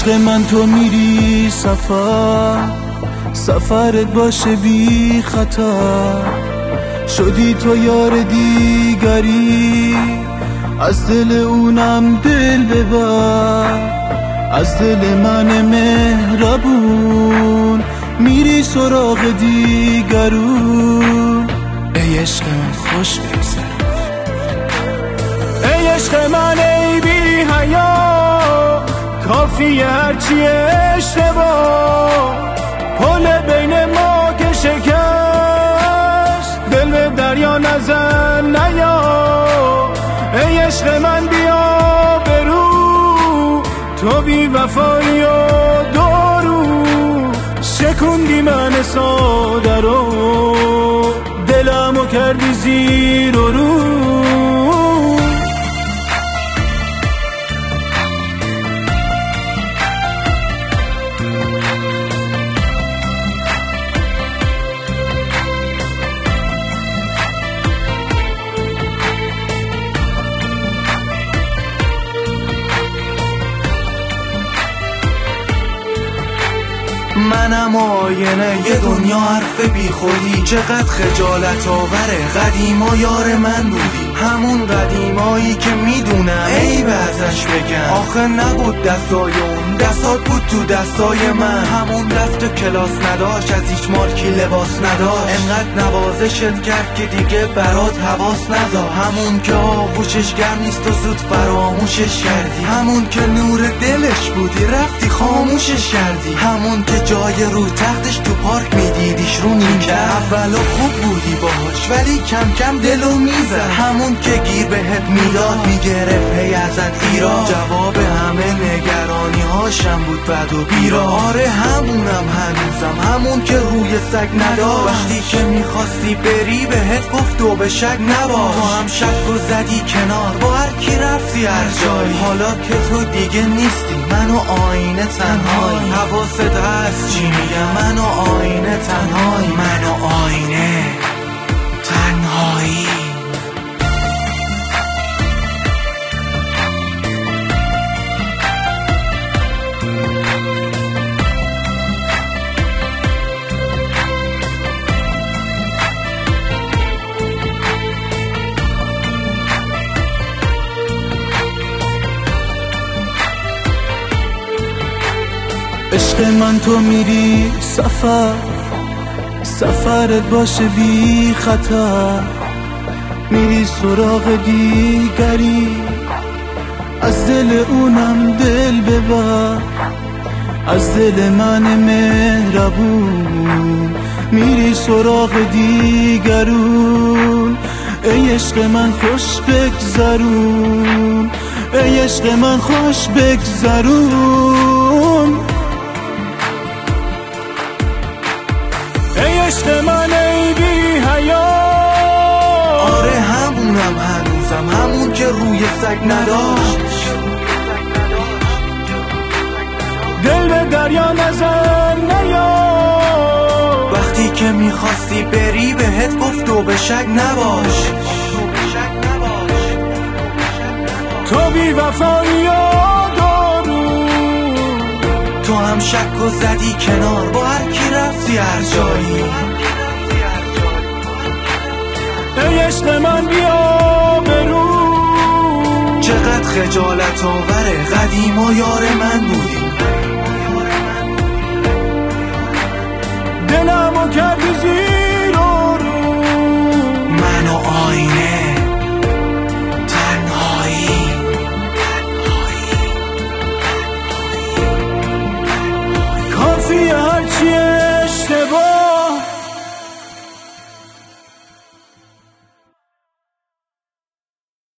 عشق من تو میری سفرت باشه بی خطر، شدی تو یار دیگری، از دل اونم دل ببر، از دل من مهربون میری سراغ دیگرون. ای عشق من خوش بگذر، ای عشق من ای بی حیا، کافیه هرچی اشتباه، پل بین ما که شکست، دل به دریا نزن نیا. ای عشق من بیا برو، تو بی وفایی و دارو، شکوندی من ساده رو، دلمو کردی زیر و رو. منم آینه یه دنیا حرف بی خودی، چقدر خجالت آوره قدیما یار من بودی، همون قدیمایی که میدونم عیب ازش بگم، آخه نبود دستای اون، دستات بود تو دستای من، همون رفت کلاس نداشت، از هیچ مارکی لباس نداشت، انقدر نوازشت کرد که دیگه برات حواس نذار، همون که آغوشش گرم نیست و زود فراموشش کردی، همون که نور دلش بودی رفتی خاموشش کردی، همون که جای رو تختش تو پارک میدیدیش رو نیمکت، اولا خوب بودی باهاش ولی کم کم دلو میزد، همون که گیر بهت میداد میگرفت هی ازت ایراد، جواب همه نگرانی هاشم بود بد و بیرا. آره همونم هنوزم، همون که روی سگ نداشت، وقتی که میخواستی بری بهت گفت و به شک نباش، تو هم شک و زدی کنار، با هر کی رفتی هر جایی، حالا که تو دیگه نیستی من و آینه تنهایی، حواست هست چی میگم، من و آینه تنهایی، من و آینه تنهایی. عشق من تو میری سفرت باشه بی خطر، میری سراغ دیگری، از دل اونم دل ببر، از دل من مهربون میری سراغ دیگرون. ای عشق من خوش بگذرون، ای عشق من خوش بگذرون. ای عشق من ای بی حیا، آره همونم هنوزم، همون که روی سگ نداشت، دل به دریا نزن نیا، وقتی که میخواستی بری بهت گفت و به شک نباش، تو بی وفایی و دارو، تو هم شک و زدی کنار، با هر کی رفتی هر جایی. ای عشق من بیا برو، چقدر خجالت آوره قدیما یار من بودی،